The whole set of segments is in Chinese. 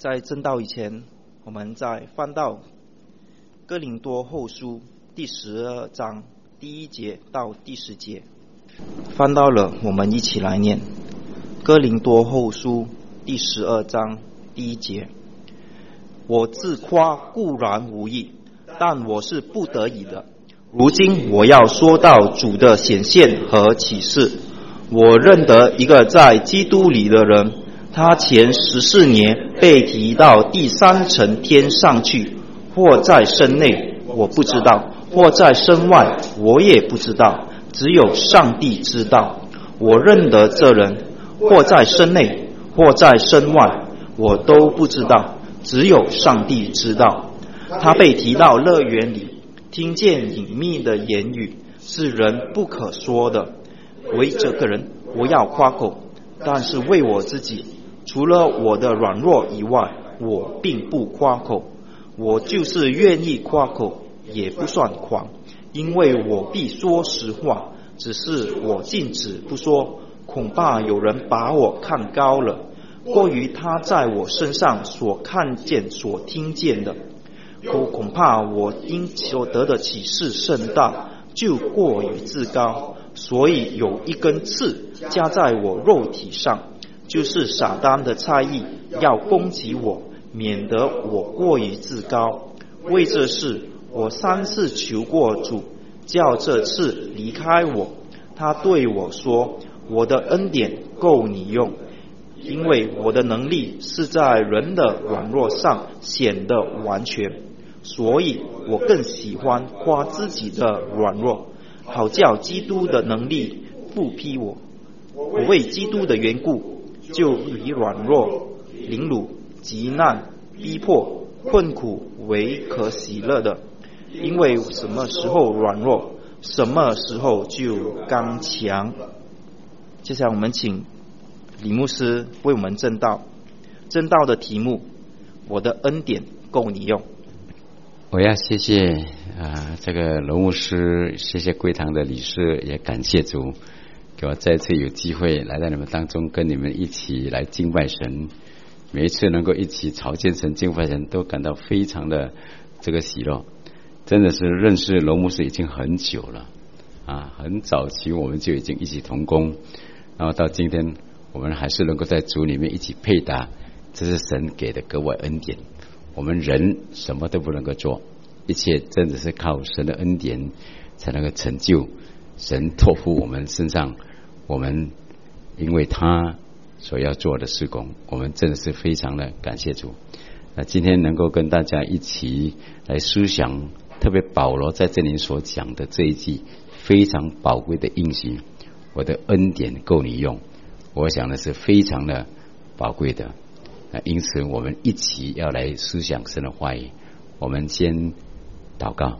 在正道以前，我们再翻到哥林多后书第12章第1节到第10节。翻到了，我们一起来念哥林多后书第12章第1节。我自夸固然无益，但我是不得已的。如今我要说到主的显现和启示。我认得一个在基督里的人，他前14年被提到第3层天上去，或在身内，我不知道；或在身外，我也不知道，只有上帝知道。我认得这人，或在身内，或在身外，我都不知道，只有上帝知道。他被提到乐园里，听见隐秘的言语，是人不可说的。为这个人，我要夸口，但是为我自己，除了我的软弱以外，我并不夸口。我就是愿意夸口，也不算狂，因为我必说实话，只是我禁止不说，恐怕有人把我看高了，过于他在我身上所看见所听见的。恐怕我因所得的启示甚大，就过于自高，所以有一根刺加在我肉体上，就是撒旦的差役要攻击我，免得我过于自高。为这事，我3次求过主，叫这刺离开我。他对我说：我的恩典够你用，因为我的能力是在人的软弱上显得完全。所以我更喜欢夸自己的软弱，好叫基督的能力复辟我。我为基督的缘故，就以软弱、凌辱、急难、逼迫、困苦为可喜乐的，因为什么时候软弱，什么时候就刚强。接下来我们请李牧师为我们证道。证道的题目：我的恩典够你用。 我要谢谢这个罗牧师，谢谢贵堂的理事，也感谢主给我再次有机会来到你们当中，跟你们一起来敬拜神。每一次能够一起朝见神、敬拜神，都感到非常的这个喜乐。真的是认识罗牧师已经很久了很早期我们就已经一起同工，然后到今天我们还是能够在主里面一起配搭，这是神给的格外恩典。我们人什么都不能够做，一切真的是靠神的恩典才能够成就。神托付我们身上，我们因为他所要做的事工，我们真的是非常的感谢主。那今天能够跟大家一起来思想，特别保罗在这里所讲的这一句非常宝贵的应许，我的恩典够你用，我想的是非常的宝贵的。因此我们一起要来思想神的话语。我们先祷告。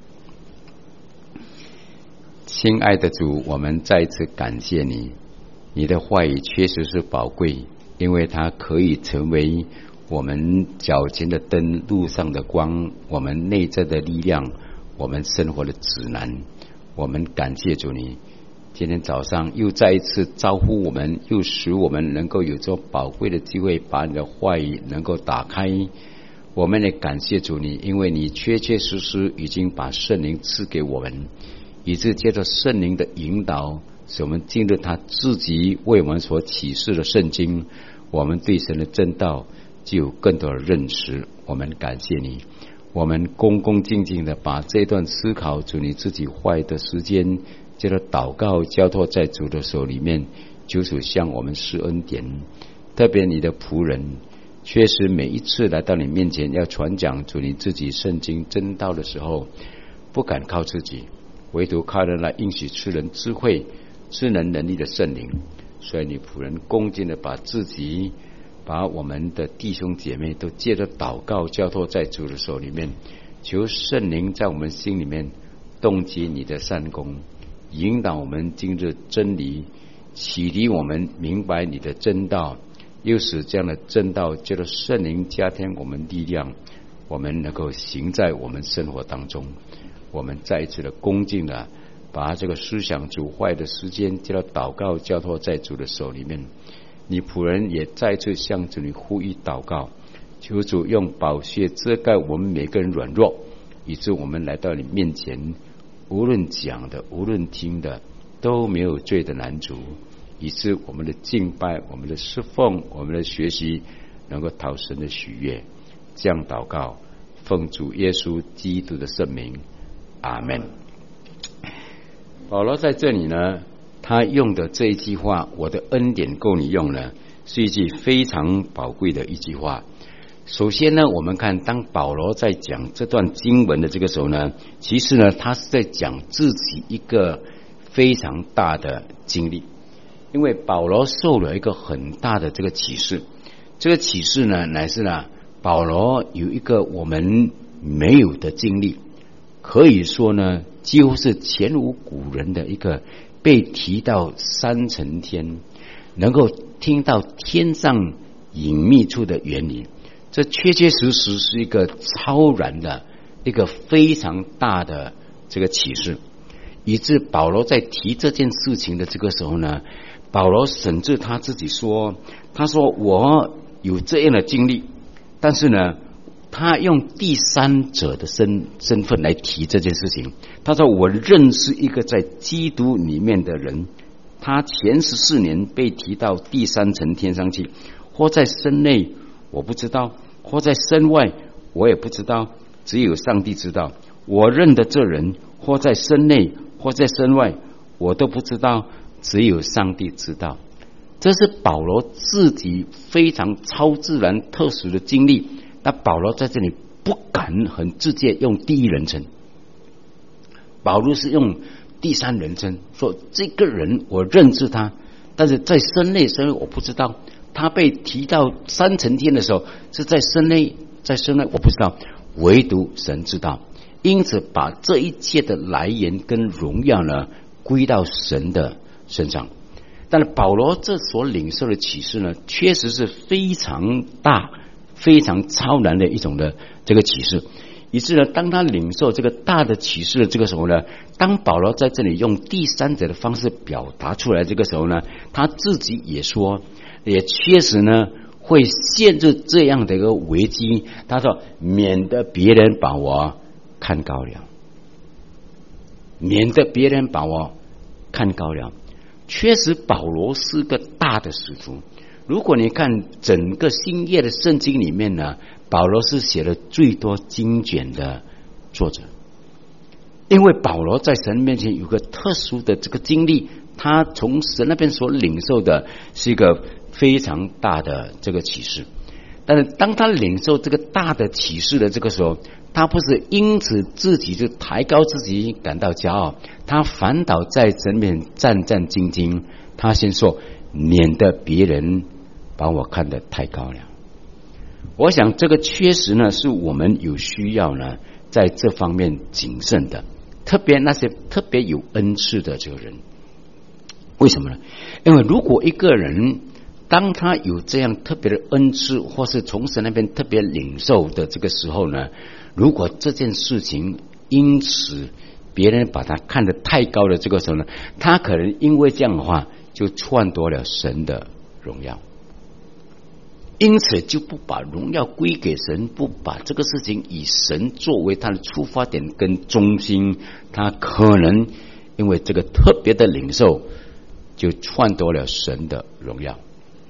亲爱的主，我们再次感谢你，你的话语确实是宝贵，因为它可以成为我们脚前的灯，路上的光，我们内在的力量，我们生活的指南。我们感谢主你今天早上又再一次招呼我们，又使我们能够有这宝贵的机会把你的话语能够打开。我们也感谢主你，因为你确确实实已经把圣灵赐给我们，以致借着圣灵的引导，使我们进入他自己为我们所启示的圣经，我们对神的真道就有更多的认识。我们感谢你，我们恭恭敬敬的把这段思考主你自己话语的时间，接着祷告交托在主的手里面，求主向我们施恩典。特别你的仆人确实每一次来到你面前要传讲主你自己圣经真道的时候，不敢靠自己，唯独靠人来应许赐人智慧、赐人能力的圣灵。所以你仆人恭敬的把自己、把我们的弟兄姐妹都借着祷告交托在主的手里面，求圣灵在我们心里面动机你的善功，引导我们今日真理，启迪我们明白你的真道，又使这样的真道借着圣灵加添我们力量，我们能够行在我们生活当中。我们再一次的恭敬的把这个思想主坏的时间借着祷告交托在主的手里面。你仆人也再次向主你呼吁祷告， 求主用宝血遮盖我们每个人软弱，以致我们来到你面前，无论讲的无论听的都没有罪的拦阻，以致我们的敬拜、我们的侍奉、我们的学习能够讨神的喜悦。这样祷告，奉主耶稣基督的圣名，阿们。保罗在这里呢，他用的这一句话，我的恩典够你用呢，是一句非常宝贵的一句话。首先呢，我们看当保罗在讲这段经文的这个时候呢，其实呢，他是在讲自己一个非常大的经历。因为保罗受了一个很大的这个启示，这个启示呢，乃是呢，保罗有一个我们没有的经历，可以说呢，几乎是前无古人的一个被提到三层天，能够听到天上隐秘处的原理，这确确实实是一个超然的一个非常大的这个启示，以致保罗在提这件事情的这个时候呢，保罗甚至他自己说，他说我有这样的经历，但是呢，他用第三者的身份来提这件事情。他说我认识一个在基督里面的人，他前14年被提到第三层天上去，或在身内我不知道，或在身外我也不知道，只有上帝知道。我认得这人，或在身内或在身外我都不知道，只有上帝知道。这是保罗自己非常超自然特殊的经历，那保罗在这里不敢很直接用第一人称，保罗是用第三人称，说这个人我认识他，但是在身内身外我不知道。他被提到三层天的时候，是在身内在身外我不知道，唯独神知道。因此把这一切的来源跟荣耀呢归到神的身上。但是保罗这所领受的启示呢，确实是非常大非常超然的一种的这个启示，以致呢，当他领受这个大的启示的这个时候呢，当保罗在这里用第三者的方式表达出来这个时候呢，他自己也说，也确实呢会陷入这样的一个危机。他说免得别人把我看高了，免得别人把我看高了。确实保罗是个大的使徒，如果你看整个新约的圣经里面呢，保罗是写了最多经卷的作者。因为保罗在神面前有个特殊的这个经历，他从神那边所领受的是一个非常大的这个启示。但是当他领受这个大的启示的这个时候，他不是因此自己就抬高自己感到骄傲，他反倒在神面战战兢兢。他先说免得别人把我看得太高了。我想这个确实呢是我们有需要呢在这方面谨慎的，特别那些特别有恩赐的这个人。为什么呢？因为如果一个人当他有这样特别的恩赐，或是从神那边特别领受的这个时候呢，如果这件事情因此别人把他看得太高的这个时候呢，他可能因为这样的话就篡夺了神的荣耀，因此就不把荣耀归给神，不把这个事情以神作为他的出发点跟中心，他可能因为这个特别的领受就篡夺了神的荣耀。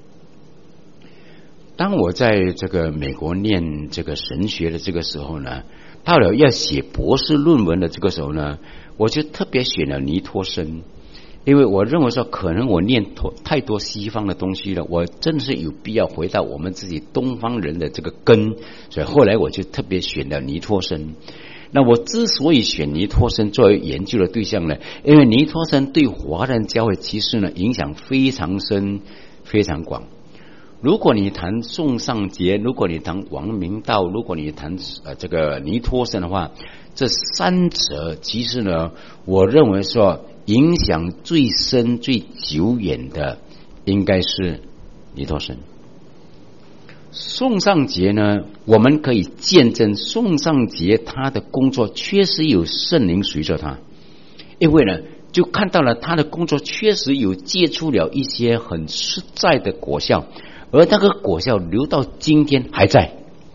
当我在这个美国念这个神学的这个时候呢，到了要写博士论文的这个时候呢，我就特别选了尼托生。因为我认为说可能我念太多西方的东西了，我真的是有必要回到我们自己东方人的这个根，所以后来我就特别选了尼托生。那我之所以选尼托生作为研究的对象呢，因为尼托生对华人教会其实呢影响非常深非常广。如果你谈宋尚节，如果你谈王明道，如果你谈这个尼托生的话，这三者其实呢，我认为说影响最深最久远的应该是尼托生。宋尚节呢，我们可以见证宋尚节他的工作确实有圣灵随着他，因为呢就看到了他的工作确实有结出了一些很实在的果效，而那个果效留到今天还在，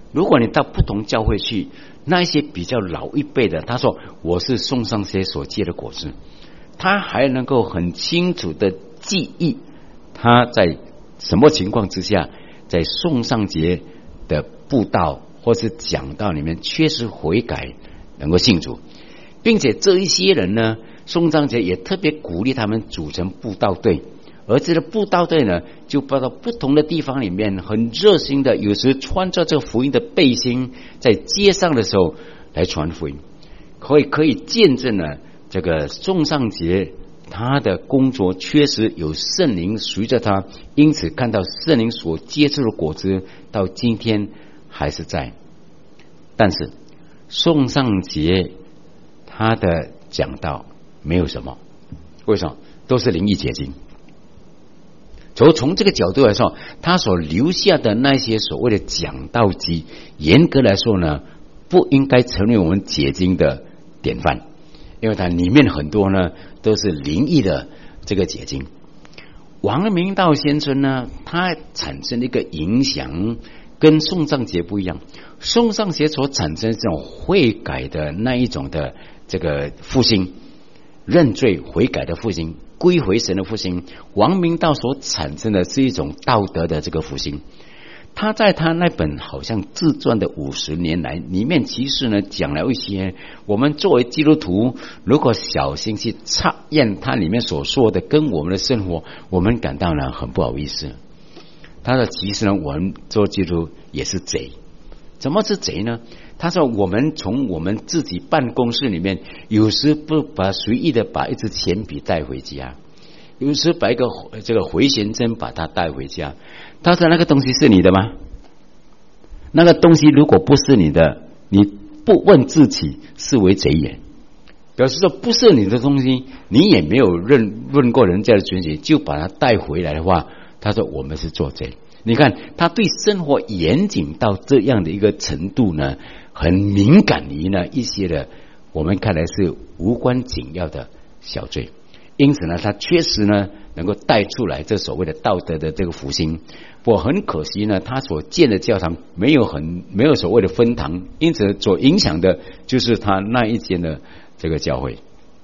如果你到不同教会去，那一些比较老一辈的，他说我是宋尚节所结的果子，他还能够很清楚的记忆他在什么情况之下，在宋尚节的布道或是讲道里面确实悔改，能够信主，并且这一些人呢，宋尚节也特别鼓励他们组成布道队。而这个布道队呢，就跑到不同的地方里面，很热心的，有时穿着这个福音的背心，在街上的时候来传福音，可以见证呢，这个宋尚节他的工作确实有圣灵随着他，因此看到圣灵所结出的果子，到今天还是在。但是宋尚节他的讲道没有什么，为什么？都是灵意结晶。从这个角度来说，他所留下的那些所谓的讲道集，严格来说呢，不应该成为我们解经的典范，因为它里面很多呢都是灵异的这个解经。王明道先生呢，他产生的一个影响跟宋尚节不一样。宋尚节所产生这种悔改的那一种的这个复兴，认罪悔改的复兴，归回神的复兴。王明道所产生的是一种道德的这个复兴。他在他那本好像自传的50年来里面，其实呢讲了一些我们作为基督徒如果小心去查验他里面所说的跟我们的生活，我们感到呢很不好意思。他说其实呢我们做基督徒也是贼。怎么是贼呢？他说我们从我们自己办公室里面，有时不把随意的把一支铅笔带回家，有时把一个这个回旋针把它带回家。他说那个东西是你的吗？那个东西如果不是你的，你不问自己是为贼也。表示说不是你的东西，你也没有问过人家的准许，就把它带回来的话，他说我们是做贼。你看他对生活严谨到这样的一个程度呢，很敏感于呢一些的我们看来是无关紧要的小罪，因此呢他确实呢能够带出来这所谓的道德的这个复兴。不过很可惜呢，他所建的教堂没有所谓的分堂，因此所影响的就是他那一间的这个教会。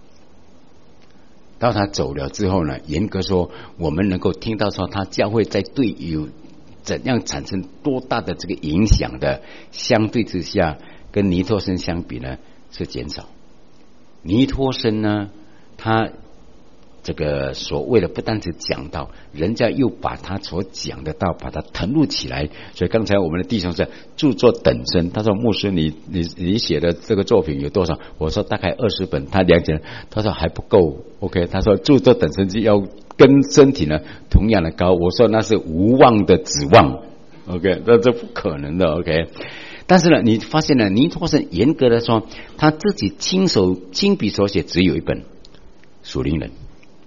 到他走了之后呢，严格说我们能够听到说他教会在对有怎样产生多大的这个影响的，相对之下跟尼托生相比呢是减少。尼托生呢他这个所谓的不单只讲到，人家又把他所讲的道把它誊录起来。所以刚才我们的弟兄是著作等身，他说牧师你写的这个作品有多少？我说大概20本，他量起来他说还不够。 OK， 他说著作等身就要跟身体呢同样的高，我说那是无望的指望。 OK， 那这不可能的。 OK， 但是呢你发现呢，尼托生严格的说他自己亲笔所写只有一本属灵人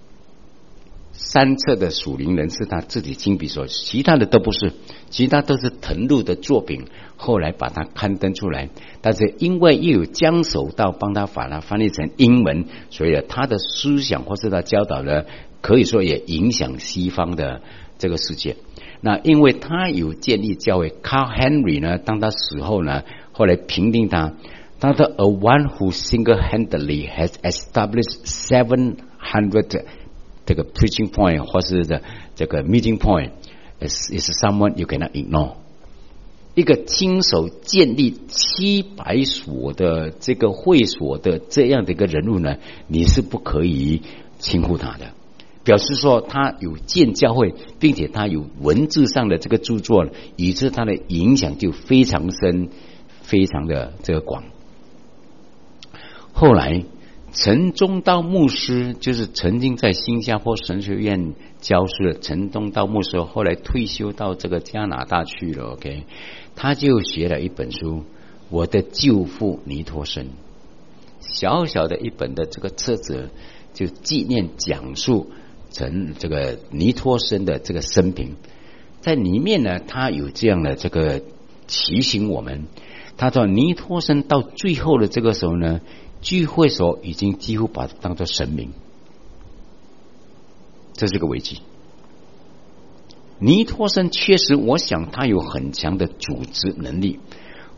，3册的属灵人是他自己亲笔所，其他的都不是，其他都是誊录的作品，后来把它刊登出来。但是因为又有江守道帮他把它翻译成英文，所以他的思想或是他教导呢，可以说也影响西方的这个世界。那因为他有建立教会 ，Carl Henry 呢，当他死后呢，后来评定他的 A one who single-handedly has established 700这个 preaching point 或是这个 meeting point is someone you cannot ignore。 一个亲手建立700所的这个会所的这样的一个人物呢，你是不可以轻忽他的。表示说他有建教会，并且他有文字上的这个著作，以致他的影响就非常深，非常的这个广。后来陈忠道牧师，就是曾经在新加坡神学院教书的陈忠道牧师，后来退休到这个加拿大去了。 OK， 他就写了一本书《我的舅父尼托生》，小小的一本的这个册子，就纪念讲述这个尼托生的这个生平。在里面呢，他有这样的这个提醒我们，他说尼托生到最后的这个时候呢，聚会所已经几乎把它当作神明，这是个危机。尼托生确实我想他有很强的组织能力，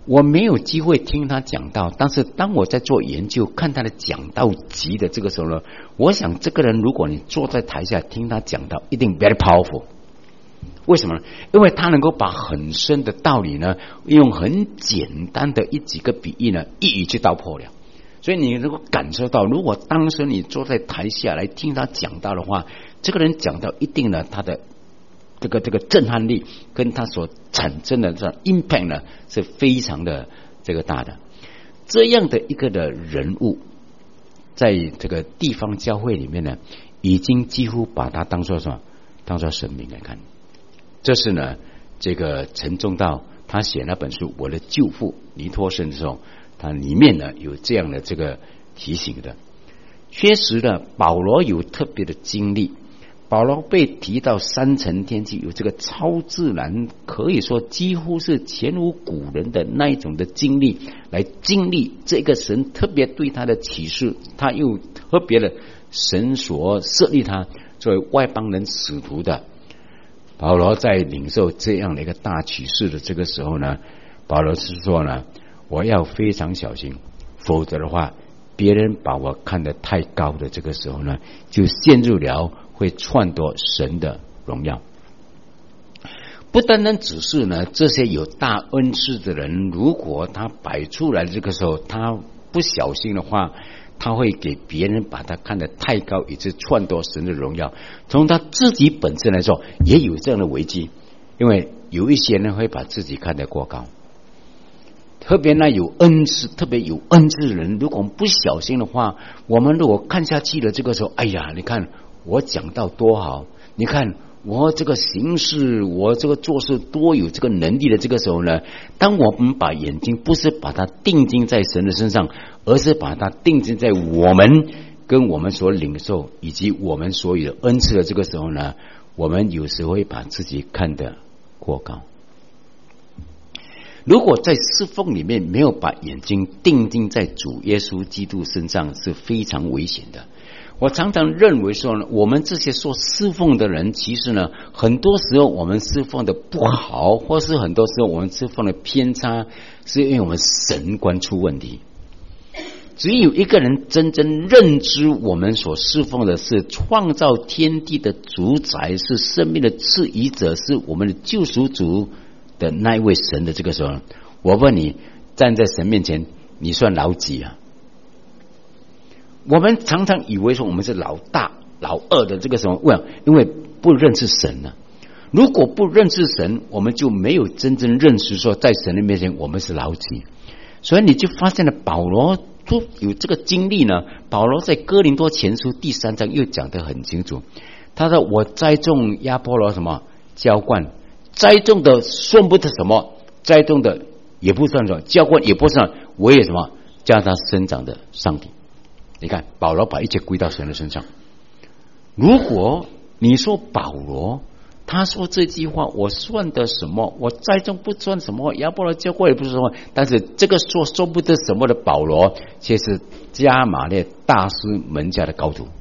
我没有机会听他讲道，但是当我在做研究看他的讲道集的这个时候呢，我想这个人如果你坐在台下听他讲道，一定 very powerful。为什么呢？因为他能够把很深的道理呢，用很简单的几个比喻呢，一语就道破了。所以你能够感受到，如果当时你坐在台下来听他讲道的话，这个人讲到一定呢，他的这个震撼力跟他所产生的这 impact 呢，是非常的这个大的。这样的一个的人物，在这个地方教会里面呢，已经几乎把他当作什么？当作神明来看。这是呢，这个陈宗道他写那本书《我的舅父尼托生》的时候，它里面呢有这样的这个提醒的。确实呢，保罗有特别的经历。保罗被提到三层天际，有这个超自然，可以说几乎是前无古人的那一种的经历，来经历这个神特别对他的启示，他又特别的神所设立他作为外邦人使徒的。保罗在领受这样的一个大启示的这个时候呢，保罗是说呢，我要非常小心，否则的话，别人把我看得太高的这个时候呢，就陷入了会篡夺神的荣耀。不单单只是呢，这些有大恩赐的人，如果他摆出来的这个时候，他不小心的话，他会给别人把他看得太高，以致篡夺神的荣耀。从他自己本身来说，也有这样的危机，因为有一些人会把自己看得过高。特别那有恩赐，特别有恩赐的人，如果我们不小心的话，我们如果看下去了，这个时候，哎呀，你看我讲到多好，你看我这个行事，我这个做事多有这个能力的这个时候呢，当我们把眼睛不是把它定睛在神的身上，而是把它定睛在我们跟我们所领受以及我们所有的恩赐的这个时候呢，我们有时会把自己看得过高。如果在侍奉里面没有把眼睛定睛在主耶稣基督身上，是非常危险的。我常常认为说呢，我们这些说侍奉的人，其实呢，很多时候我们侍奉的不好，或是很多时候我们侍奉的偏差，是因为我们神观出问题。只有一个人真正认知我们所侍奉的是创造天地的主宰，是生命的赐予者，是我们的救赎主的那一位神的这个时候，我问你，站在神面前，你算老几啊？我们常常以为说我们是老大、老二的这个时候，因为不认识神啊。如果不认识神，我们就没有真正认识说在神的面前我们是老几。所以你就发现了保罗都有这个经历呢。保罗在哥林多前书第3章又讲得很清楚，他说我栽种亚波罗什么浇灌，栽种的算不得什么，栽种的也不算什么，浇灌也不算，我也什么叫他生长的上帝。你看保罗把一切归到神的身上。如果你说保罗他说这句话，我算得什么？我栽种不算什么，亚波罗浇灌也不是什么。但是这个说不得什么的保罗，却是加马列大师门下的高徒。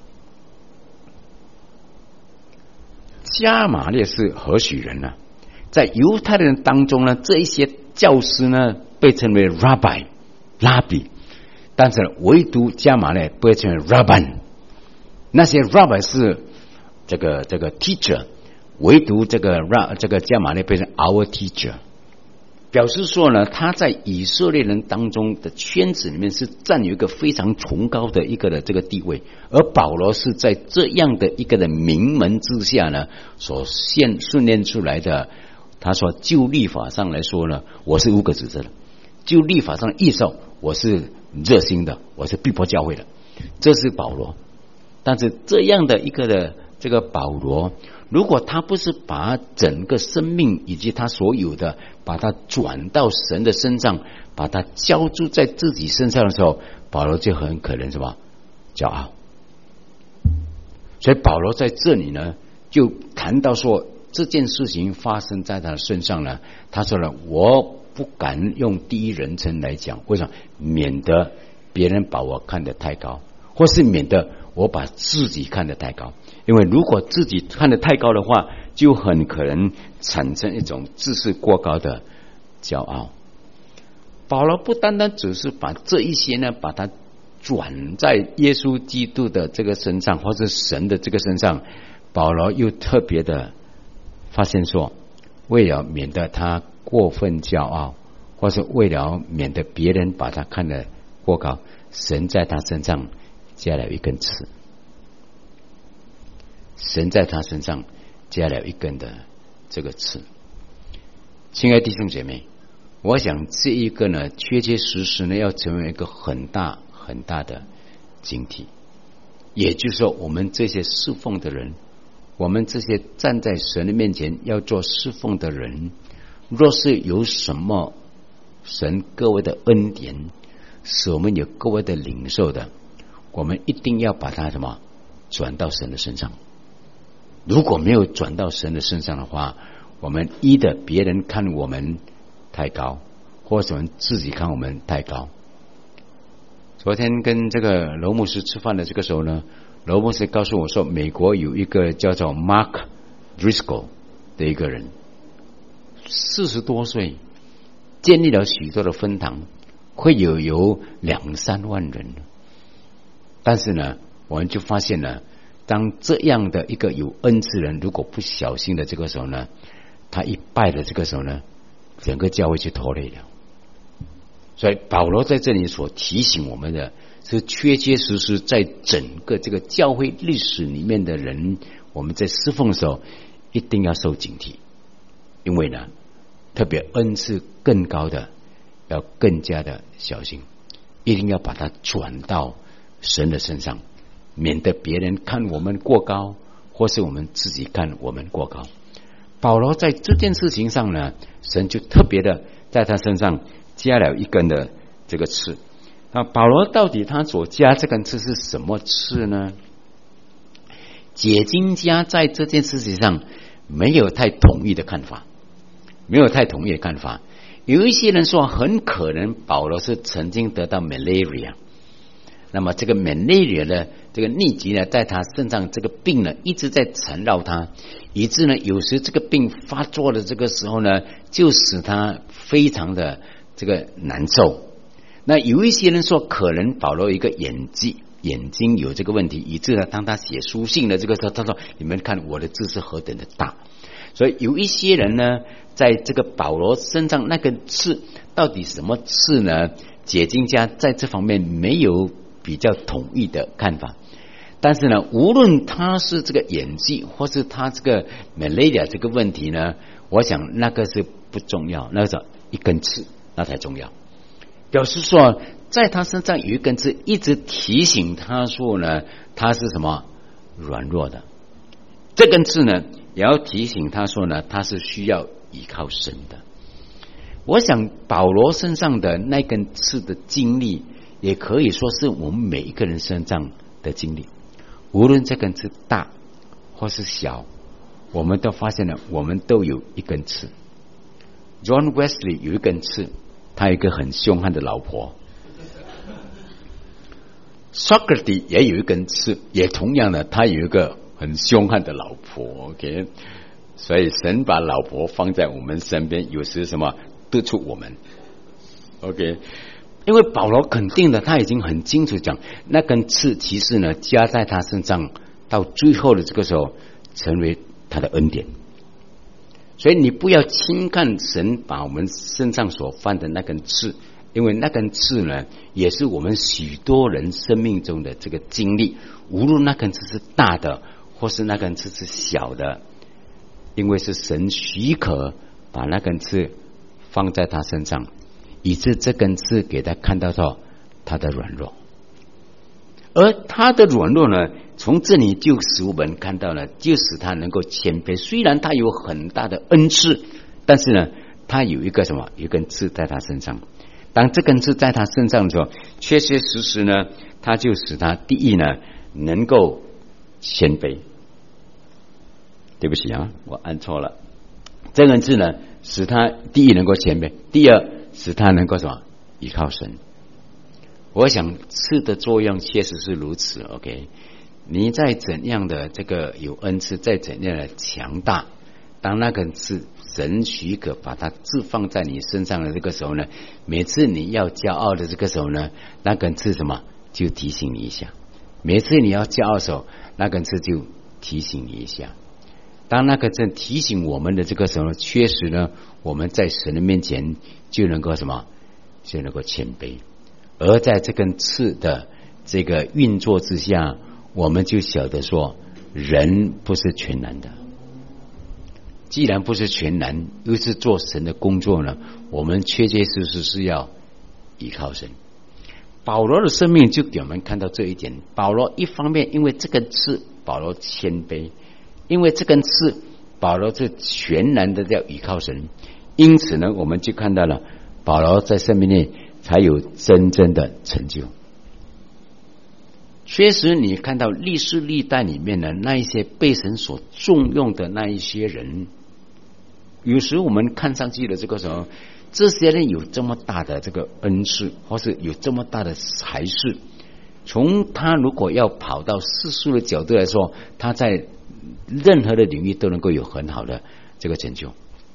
加马列是何许人呢？在犹太人当中呢，这一些教师呢被称为 rabbi 拉比，但是唯独加马列被称为 rabban。那些 rabbi 是这个 teacher， 唯独这个加马列被称 our teacher， 表示说呢，他在以色列人当中的圈子里面是占有一个非常崇高的一个的这个地位，而保罗是在这样的一个的名门之下呢所训练出来的。他说就律法上来说呢，我是无可指责的，就律法上的义受，我是热心的，我是逼迫教会的，这是保罗。但是这样的一个的这个保罗，如果他不是把整个生命以及他所有的把它转到神的身上，把它交注在自己身上的时候，保罗就很可能什么骄傲。所以保罗在这里呢就谈到说，这件事情发生在他身上呢，他说了，我不敢用第一人称来讲，为什么？免得别人把我看得太高，或是免得我把自己看得太高。因为如果自己看得太高的话，就很可能产生一种自视过高的骄傲。 保罗不单单只是把这一些呢，把它转在耶稣基督的这个身上，或者神的这个身上，保罗又特别的发现说，为了免得他过分骄傲，或是为了免得别人把他看得过高，神在他身上加了一根刺，神在他身上加了一根的这个刺。亲爱的弟兄姐妹，我想这一个呢，确确实实呢，要成为一个很大很大的警惕。也就是说，我们这些侍奉的人，我们这些站在神的面前要做侍奉的人，若是有什么神各位的恩典，使我们有各位的领受的，我们一定要把它什么转到神的身上。如果没有转到神的身上的话，我们依的别人看我们太高，或者我们自己看我们太高。昨天跟这个罗牧师吃饭的这个时候呢，罗牧师告诉我说，美国有一个叫做 Mark Driscoll 的一个人，40多岁，建立了许多的分堂，会有2-3万人。但是呢，我们就发现了，当这样的一个有恩赐人如果不小心的这个时候呢，他一败的这个时候呢，整个教会就拖累了。所以保罗在这里所提醒我们的是，确确实实在整个这个教会历史里面的人，我们在侍奉的时候一定要受警惕。因为呢，特别恩赐更高的要更加的小心，一定要把它转到神的身上，免得别人看我们过高，或是我们自己看我们过高。保罗在这件事情上呢，神就特别的在他身上加了一根的这个刺。那保罗到底他所加这根刺是什么刺呢？解经家在这件事情上没有太统一的看法，有一些人说，很可能保罗是曾经得到 malaria， 那么这个 malaria 呢，这个痢疾呢，在他身上这个病呢一直在缠绕他，以致呢有时这个病发作的这个时候呢，就使他非常的这个难受。那有一些人说，可能保罗有一个眼睛有这个问题，以致呢当他写书信的这个时候，他说你们看我的字是何等的大。所以有一些人呢，在这个保罗身上那根刺到底什么刺呢？解经家在这方面没有比较统一的看法。但是呢，无论他是这个演技，或是他这个 malaria 这个问题呢，我想那个是不重要，那个一根刺那才重要。表示说，在他身上有一根刺，一直提醒他说呢，他是什么软弱的。这根刺呢，也要提醒他说呢，他是需要依靠神的。我想保罗身上的那根刺的经历，也可以说是我们每一个人身上的经历。无论这根刺大或是小，我们都发现了，我们都有一根刺。John Wesley 有一根刺，他有一个很凶悍的老婆。Socrates 也有一根刺，也同样的，他有一个很凶悍的老婆。OK， 所以神把老婆放在我们身边，有时什么督促我们。OK， 因为保罗肯定的，他已经很清楚讲，那根刺其实呢加在他身上，到最后的这个时候成为他的恩典。所以你不要轻看神把我们身上所犯的那根刺，因为那根刺呢，也是我们许多人生命中的这个经历。无论那根刺是大的，或是那根刺是小的，因为是神许可把那根刺放在他身上，以致这根刺给他看到到他的软弱，而他的软弱呢，从这里就使我们看到了，就使他能够谦卑。虽然他有很大的恩赐，但是呢，他有一个什么？有一根刺在他身上。当这根刺在他身上的时候，确确实实呢，他就使他第一呢，能够谦卑。对不起啊，我按错了。这根刺呢，使他第一能够谦卑，第二使他能够什么？依靠神。我想刺的作用确实是如此。OK， 你在怎样的这个有恩赐，在怎样的强大， 当那根刺神许可把它置放在你身上的这个时候呢，每次你要骄傲的这个时候呢，那根刺什么就提醒你一下。每次你要骄傲的时候，那根刺就提醒你一下。当那个正提醒我们的这个时候，确实呢，我们在神的面前就能够什么，就能够谦卑。而在这根刺的这个运作之下，我们就晓得说，人不是全然的。既然不是全然，又是做神的工作呢，我们确确实实是要依靠神。保罗的生命就给我们看到这一点。保罗一方面因为这根刺，保罗谦卑；因为这根刺，保罗是全然的要依靠神。因此呢，我们就看到了保罗在生命里才有真正的成就。确实你看到历世历代里面的那一些被神所重用的那一些人，有时我们看上去的这个时候，这些人有这么大的这个恩赐，或是有这么大的才识，从他如果要跑到世俗的角度来说，他在任何的领域都能够有很好的这个成就。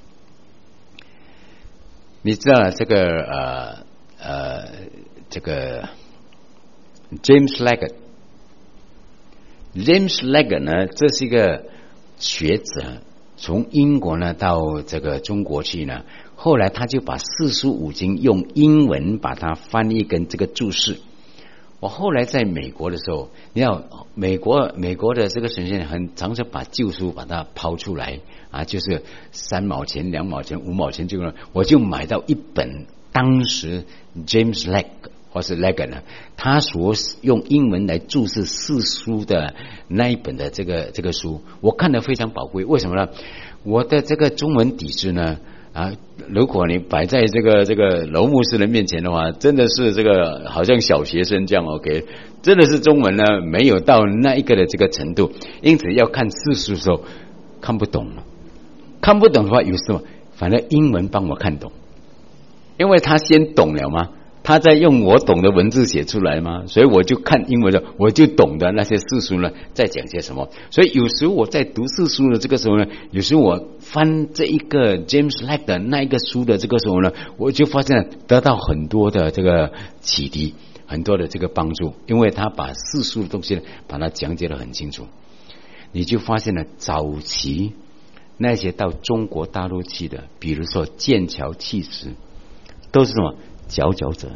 你知道这个这个 James Leggett 呢，这是一个学者，从英国呢到这个中国去呢，后来他就把四书五经用英文把它翻译跟这个注释。我后来在美国的时候，你看美国的这个神仙很常常把旧书把它抛出来啊，就是3毛钱、2毛钱、5毛钱这个，我就买到一本当时 James Leggett 或是 Leggett 呢，他所用英文来注释四书的那一本的这个书，我看得非常宝贵。为什么呢？我的这个中文底子呢啊，如果你摆在这个罗牧师的面前的话，真的是这个好像小学生这样 OK， 真的是中文呢没有到那一个的这个程度，因此要看四书的时候看不懂的话，有时候反正英文帮我看懂，因为他先懂了嘛，他在用我懂的文字写出来嘛，所以我就看英文的，我就懂得那些世书呢在讲些什么。所以有时候我在读世书的这个时候呢，有时候我翻这一个 James Leggett 的那一个书的这个时候呢，我就发现得到很多的这个启迪，很多的这个帮助，因为他把世书的东西呢把它讲解得很清楚。你就发现了早期那些到中国大陆去的，比如说剑桥弃石，都是什么佼佼者。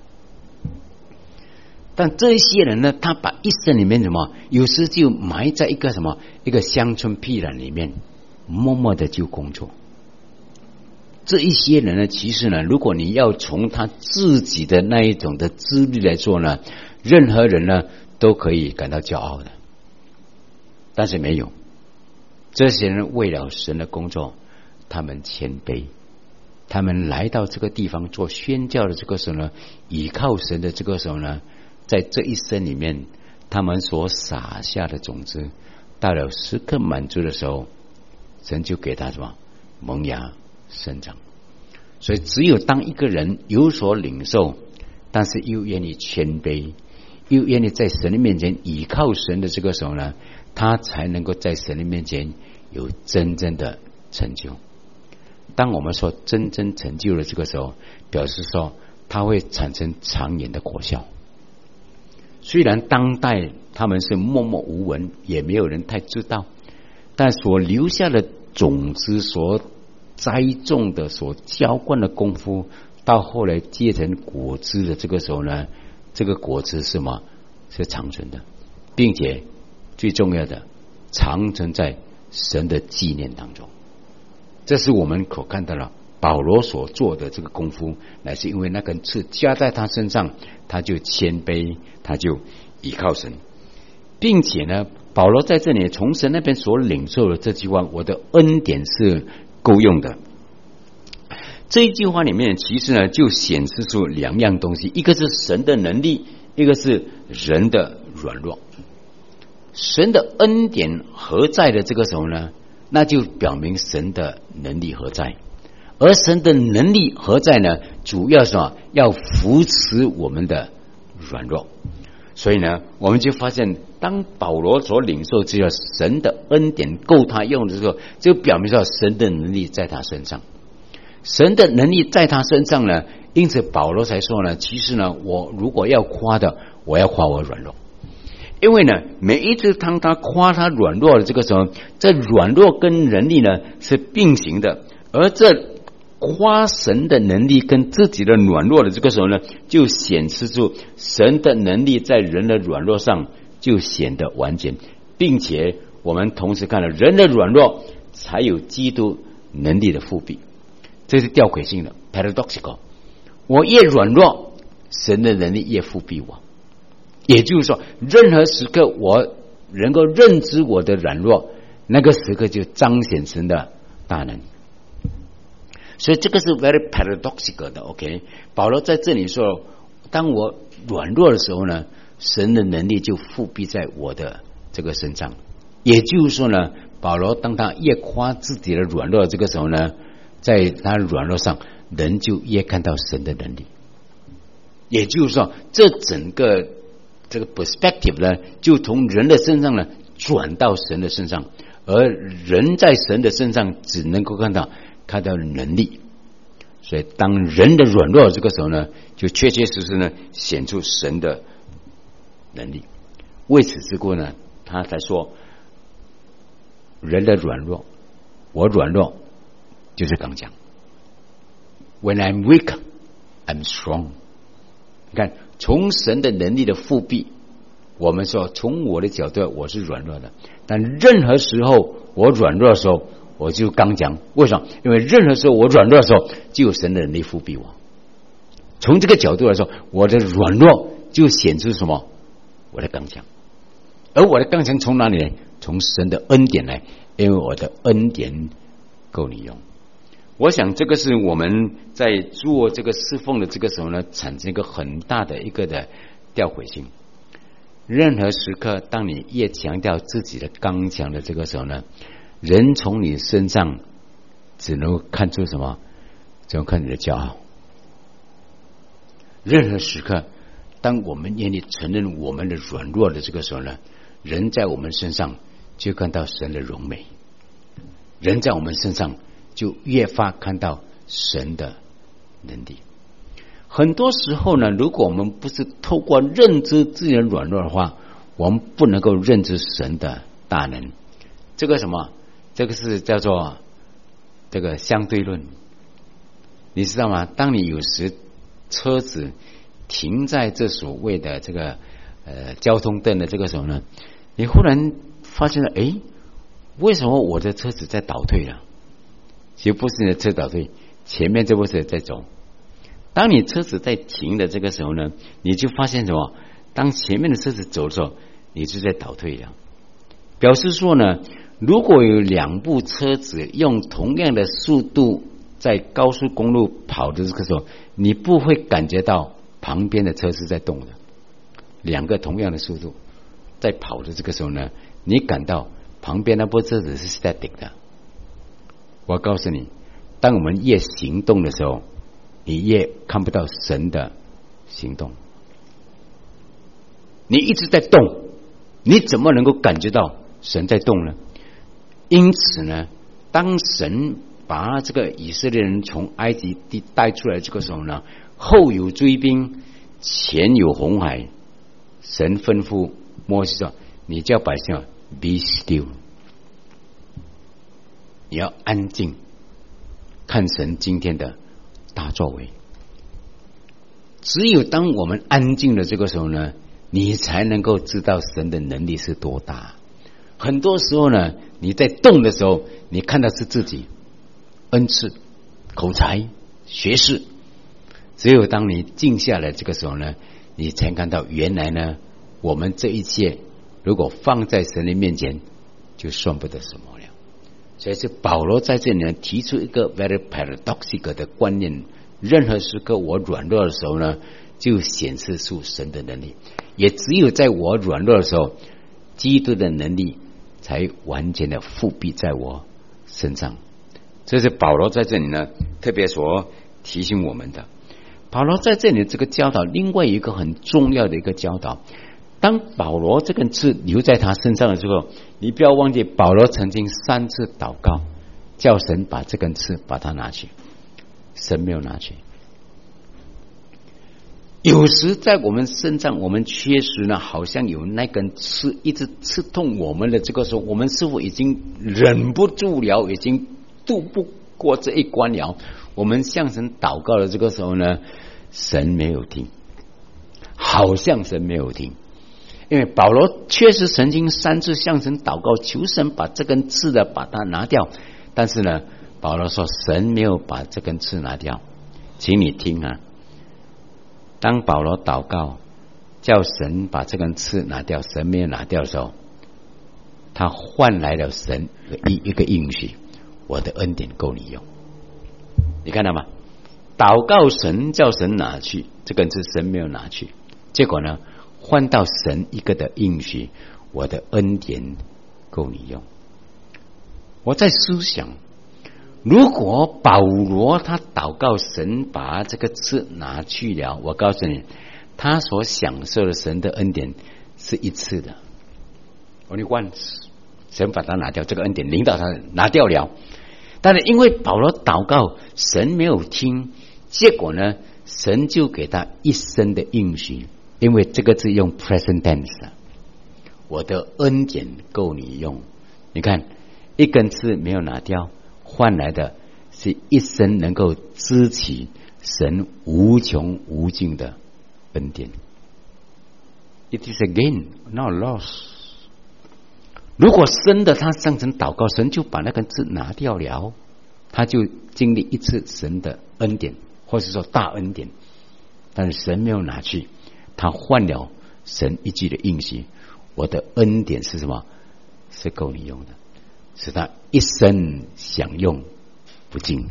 但这些人呢，他把一生里面什么，有时就埋在一个什么一个乡村僻壤里面，默默的就工作。这一些人呢，其实呢，如果你要从他自己的那一种的资历来说呢，任何人呢都可以感到骄傲的，但是没有。这些人为了神的工作，他们谦卑，他们来到这个地方做宣教的这个时候呢，倚靠神的这个时候呢，在这一生里面，他们所撒下的种子，到了时刻满足的时候，神就给他什么萌芽生长。所以只有当一个人有所领受，但是又愿意谦卑，又愿意在神的面前倚靠神的这个时候呢，他才能够在神的面前有真正的成就。当我们说真正成就了这个时候，表示说它会产生长远的果效。虽然当代他们是默默无闻，也没有人太知道，但所留下的种子，所栽种的，所浇灌的功夫，到后来结成果子的这个时候呢，这个果子是什么？是长存的，并且最重要的，长存在神的纪念当中。这是我们所看到了保罗所做的这个功夫，乃是因为那根刺加在他身上，他就谦卑，他就倚靠神，并且呢，保罗在这里从神那边所领受的这句话，我的恩典是够用的。这一句话里面其实呢就显示出两样东西，一个是神的能力，一个是人的软弱。神的恩典何在的这个时候呢，那就表明神的能力何在。而神的能力何在呢？主要是要扶持我们的软弱。 所以呢，我们就发现，当保罗所领受这个神的恩典够他用的时候，就表明说神的能力在他身上。神的能力在他身上呢，因此保罗才说呢，其实呢，我如果要夸的，我要夸我软弱。因为呢，每一次当他夸他软弱的这个时候，这软弱跟能力呢是并行的，而这夸神的能力跟自己的软弱的这个时候呢，就显示出神的能力在人的软弱上就显得完全，并且我们同时看到人的软弱才有基督能力的复辟，这是吊诡性的 paradoxical。 我越软弱，神的能力越复辟我。也就是说，任何时刻我能够认知我的软弱，那个时刻就彰显神的大能。所以这个是 very paradoxical 的 OK。 保罗在这里说，当我软弱的时候呢，神的能力就复辟在我的这个身上。也就是说呢，保罗当他越夸自己的软弱这个时候呢，在他软弱上人就越看到神的能力。也就是说，这整个这个 perspective 呢，就从人的身上呢转到神的身上，而人在神的身上只能够看到能力。所以当人的软弱这个时候呢，就确确实实呢显出神的能力。为此之故呢，他才说人的软弱，我软弱就是刚强。 When I'm weak, I'm strong。 你看，从神的能力的复辟，我们说从我的角度我是软弱的，但任何时候我软弱的时候我就刚强。为什么？因为任何时候我软弱的时候就有神的能力复辟我。从这个角度来说，我的软弱就显出什么？我的刚强。而我的刚强从哪里来？从神的恩典来，因为我的恩典够你用。我想这个是我们在做这个侍奉的这个时候呢，产生一个很大的一个的吊诡性。任何时刻当你越强调自己的刚强的这个时候呢，人从你身上只能看出什么？只能看你的骄傲。任何时刻当我们愿意承认我们的软弱的这个时候呢，人在我们身上就看到神的荣美，人在我们身上就越发看到神的能力。很多时候呢，如果我们不是透过认知自己的软弱的话，我们不能够认知神的大能。这个什么？这个是叫做这个相对论，你知道吗？当你有时车子停在这所谓的这个交通灯的这个时候呢，你忽然发现了，为什么我的车子在倒退了？其实不是你的车倒退，前面这部车在走。当你车子在停的这个时候呢，你就发现什么？当前面的车子走的时候，你就在倒退了。表示说呢，如果有两部车子用同样的速度在高速公路跑的这个时候，你不会感觉到旁边的车是在动的。两个同样的速度在跑的这个时候呢，你感到旁边那部车子是 static 的。我告诉你，当我们越行动的时候，你越看不到神的行动。你一直在动，你怎么能够感觉到神在动呢？因此呢，当神把这个以色列人从埃及地带出来这个时候呢，后有追兵，前有红海，神吩咐摩西说：“你叫百姓 be still， 你要安静，看神今天的大作为。”只有当我们安静的这个时候呢，你才能够知道神的能力是多大。很多时候呢，你在动的时候，你看到是自己恩赐、口才、学识。只有当你静下来这个时候呢，你才看到原来呢，我们这一切如果放在神的面前，就算不得什么了。所以是保罗在这里呢提出一个 very paradoxical 的观念：任何时刻我软弱的时候呢，就显示出神的能力。也只有在我软弱的时候，基督的能力才完全的复辟在我身上。这是保罗在这里呢特别所提醒我们的。保罗在这里这个教导，另外一个很重要的一个教导， 当保罗这根刺留在他身上的时候，你不要忘记保罗曾经3次祷告，叫神把这根刺把它拿去，神没有拿去。有时在我们身上，我们确实呢，好像有那根刺一直刺痛我们的这个时候，我们是否已经忍不住了，已经渡不过这一关了？我们向神祷告的这个时候呢，神没有听，好像神没有听。因为保罗确实曾经3次向神祷告，求神把这根刺的把它拿掉，但是呢，保罗说神没有把这根刺拿掉。请你听啊，当保罗祷告叫神把这根刺拿掉，神没有拿掉的时候，他换来了神一个应许，我的恩典够你用。你看到吗？祷告神叫神拿去这根刺，神没有拿去，结果呢换到神一个的应许，我的恩典够你用。我在思想，如果保罗他祷告神把这个刺拿去了，我告诉你，他所享受的神的恩典是一次的 ，only once， 神把它拿掉，这个恩典领导他拿掉了。但是因为保罗祷告，神没有听，结果呢，神就给他一生的应许。因为这个字用 present tense， 我的恩典够你用。你看，一根刺没有拿掉，换来的是一生能够支起神无穷无尽的恩典。It is a gain, not a loss。如果真的他上神祷告，神就把那根刺拿掉了，他就经历一次神的恩典，或是说大恩典，但是神没有拿去。他换了神一句的应许，我的恩典是什么？是够你用的，是他一生享用不尽。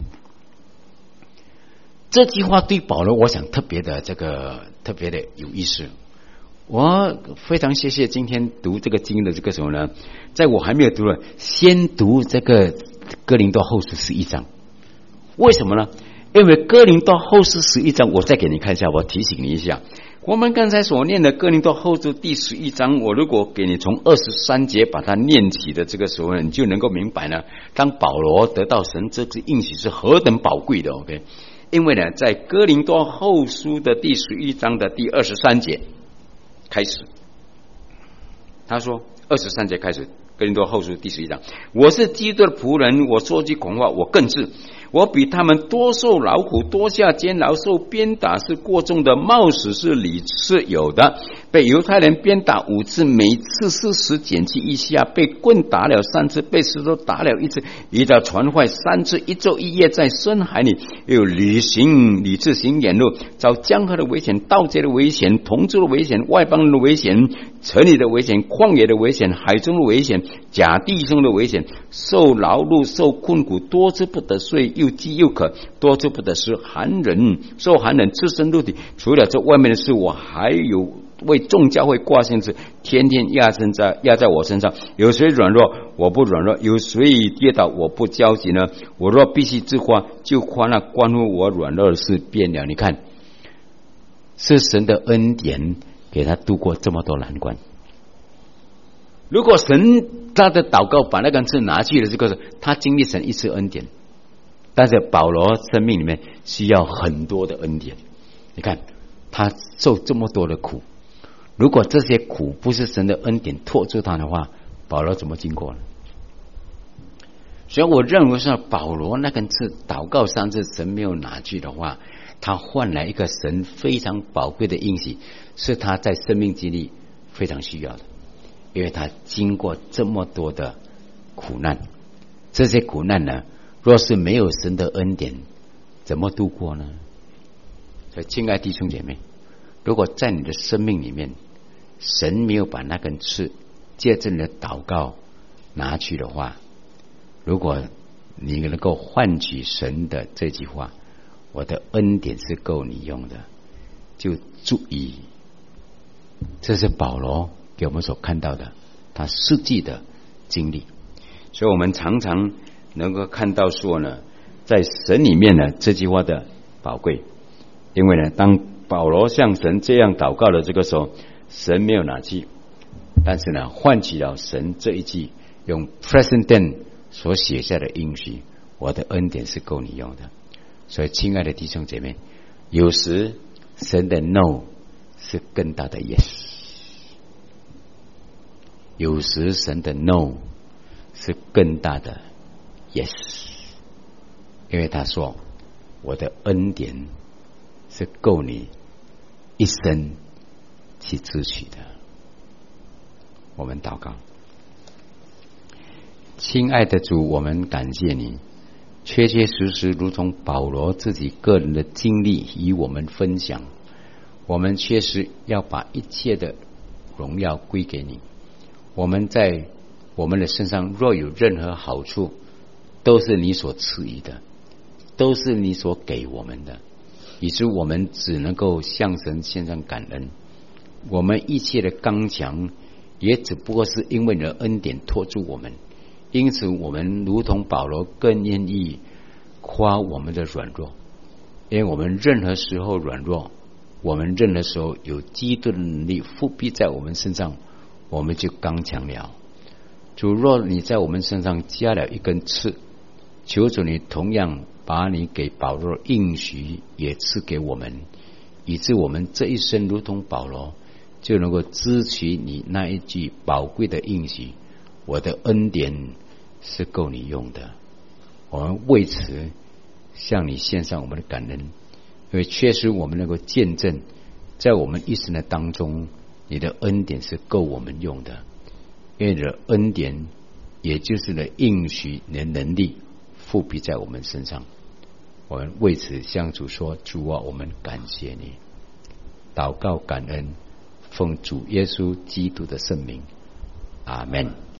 这句话对保罗，我想特别的有意思。我非常谢谢今天读这个经的这个时候呢，在我还没有读了，先读这个哥林多后书11章。为什么呢？因为哥林多后书11章，我再给你看一下，我提醒你一下。我们刚才所念的哥林多后书第11章，我如果给你从23节把它念起的这个时候呢，你就能够明白呢，当保罗得到神这个应许是何等宝贵的。 OK， 因为呢，在哥林多后书的第11章的第23节开始，他说23节开始，哥林多后书第11章，我是基督的仆人，我说句空话，我更是，我比他们多受劳苦，多下监牢，受鞭打是过重的，冒死是理是有的。被犹太人鞭打5次，每次40减去1下；被棍打了3次，被石头打了1次，遇到船坏3次，1昼1夜在深海里，又屡次行远路，遭江河的危险，盗贼的危险，同族的危险，外邦人的危险，城里的危险，旷野的危险，海中的危险，假弟兄的危险，受劳碌，受困苦，多次不得睡，又饥又渴，多次不得食，受寒冷，赤身露体。除了这外面的事，我还有为众教会挂心事，天天压在我身上。有谁软弱，我不软弱；有谁跌倒，我不焦急呢？我若必须自夸，就夸那关乎我软弱的事变了。你看，是神的恩典给他度过这么多难关。如果神他的祷告把那根刺拿去了，这个他经历神一次恩典，但是保罗生命里面需要很多的恩典。你看他受这么多的苦，如果这些苦不是神的恩典托住他的话，保罗怎么经过呢？所以我认为是保罗那根刺祷告3次神没有拿去的话，他换来一个神非常宝贵的应许，是他在生命经历非常需要的。因为他经过这么多的苦难，这些苦难呢，若是没有神的恩典，怎么度过呢？所以亲爱弟兄姐妹，如果在你的生命里面，神没有把那根刺借着你的祷告拿去的话，如果你能够换取神的这句话，我的恩典是够你用的，就注意。这是保罗给我们所看到的他实际的经历。所以我们常常能够看到说呢，在神里面呢这句话的宝贵。因为呢，当保罗向神这样祷告的这个时候， 神没有拿去，但是呢，唤起了神这一句用 present tense 所写下的应许，我的恩典是够你用的。所以亲爱的弟兄姐妹，有时神的 no 是更大的 yes， 有时神的 no 是更大的 yes， 因为他说我的恩典是够你一生去支取的。我们祷告。亲爱的主，我们感谢你，确确实实如同保罗自己个人的经历与我们分享，我们确实要把一切的荣耀归给你。我们在我们的身上若有任何好处，都是你所赐予的，都是你所给我们的，以致我们只能够向神献上感恩。我们一切的刚强也只不过是因为你的恩典托住我们，因此我们如同保罗更愿意夸我们的软弱，因为我们任何时候软弱，我们任何时候有基督的能力复辟在我们身上，我们就刚强了。主，若你在我们身上加了一根刺，求主你同样把你给保罗的应许也赐给我们，以致我们这一生如同保罗就能够支取你那一句宝贵的应许，我的恩典是够你用的。我们为此向你献上我们的感恩，因为确实我们能够见证在我们一生的当中，你的恩典是够我们用的，因为你的恩典也就是你的应许，你的能力复辟在我们身上。我们为此向主说，主啊，我们感谢你。祷告感恩，奉主耶稣基督的圣名，阿们。